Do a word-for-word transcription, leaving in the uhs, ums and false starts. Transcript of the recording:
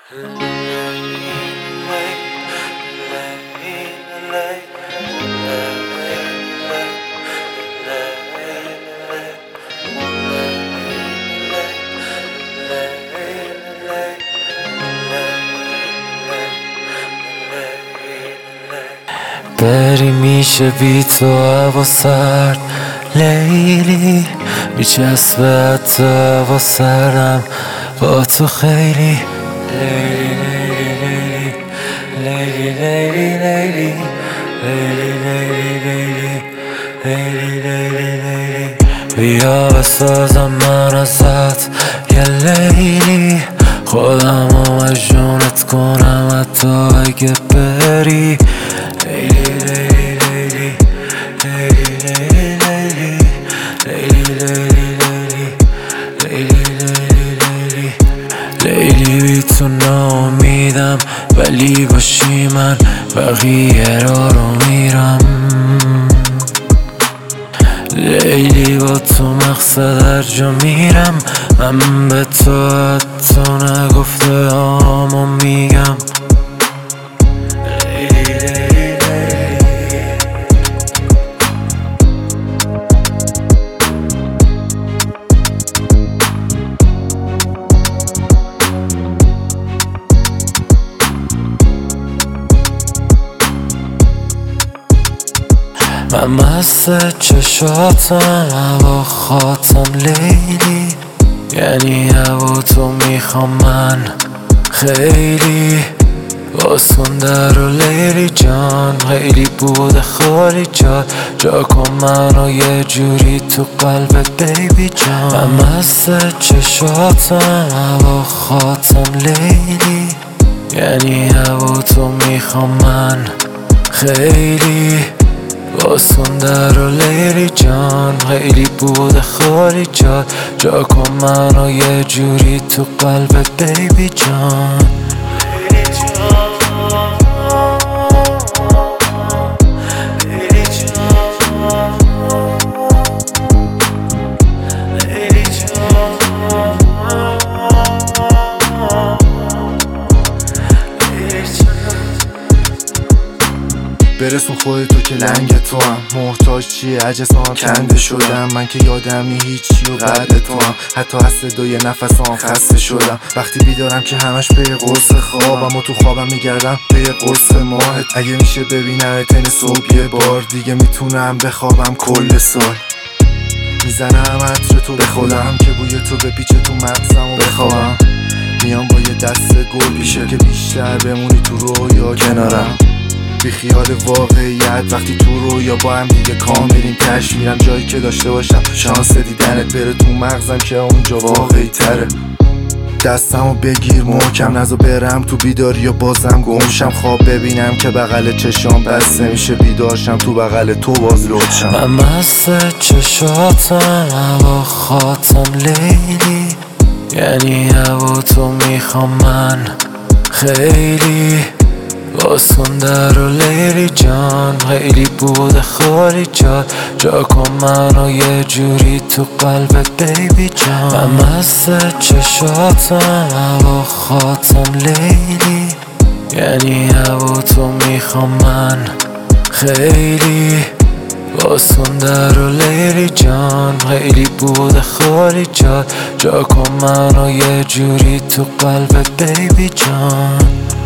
بری میشه بی تو هوا سرد لیلی، میچسبه حتی هوا سردم با تو خیلی لیلی لیلی لیلی لیلی لیلی لیلی لیلی لیلی لیلی بیا بسازم من ازت یه لیلی، خودم رو مجنونت کنم حتی اگه بری لیلی لیلی لیلی لیلی لیلی لیلی لیلی لیلی لیلی بی تو ناامیدم ولی باشی من بقیه را رو میرم. لیلی با تو مقصد هر جا میرم، من به تو حتی نگفته هامو میگم. من مست چشاتم هوا خاطم لیلی، یعنی هوا تو میخوام من خیلی باسون در و لیلی جان، خیلی بوده خالی جات جا کن منو یه جوری تو قلبت بیبی جان. من مست چشاتم هوا خاطم لیلی، یعنی هوا تو میخوام من خیلی باسون در و لیلی جان، خیلی بوده خالی جات جا کن منو یه جوری تو قلبت بیبی جان. برسون خودتو که لنگ تو هم محتاج چیه اجسام کنده شدم، من که یادمی هیچی و قدر تو هم حتی از صدای نفسام خسته شدم. وقتی بیدارم که همش پی قرص خوابم و تو خوابم میگردم پی قرص ماهت، اگه میشه ببینم تن صبح یه بار دیگه میتونم بخوابم کل سال. میزنم عطر تو به خودم که بوی تو بپیچه تو مغزم و بخوابم، میام با یه دست گل پیشه که بیشتر بمونی تو رویا کنارم. بی خیال واقعیت وقتی تو رویا با هم دیگه کاملیم تش میرم جایی که داشته باشم شانس دیدنت بره تو مغزم که اونجا واقعی تره. دستمو بگیر محکم نزا برم تو بیداری و بازم گمشم، خواب ببینم که بغل چشام بسته میشه بیدارشم تو بغل تو باز لطشم. من مست چشاتم هوا خاطم لیلی، یعنی هوا تو میخوام من خیلی باسون در و لیلی جان، خیلی بوده خالی جات جا کن منو یه جوری تو قلبت بیبی جان. من مست چشاتم هوا خاطم لیلی، یعنی هوا تو میخوام من خیلی باسون در و لیلی جان، خیلی بوده خالی جات جا کن منو یه جوری تو قلبت بیبی جان.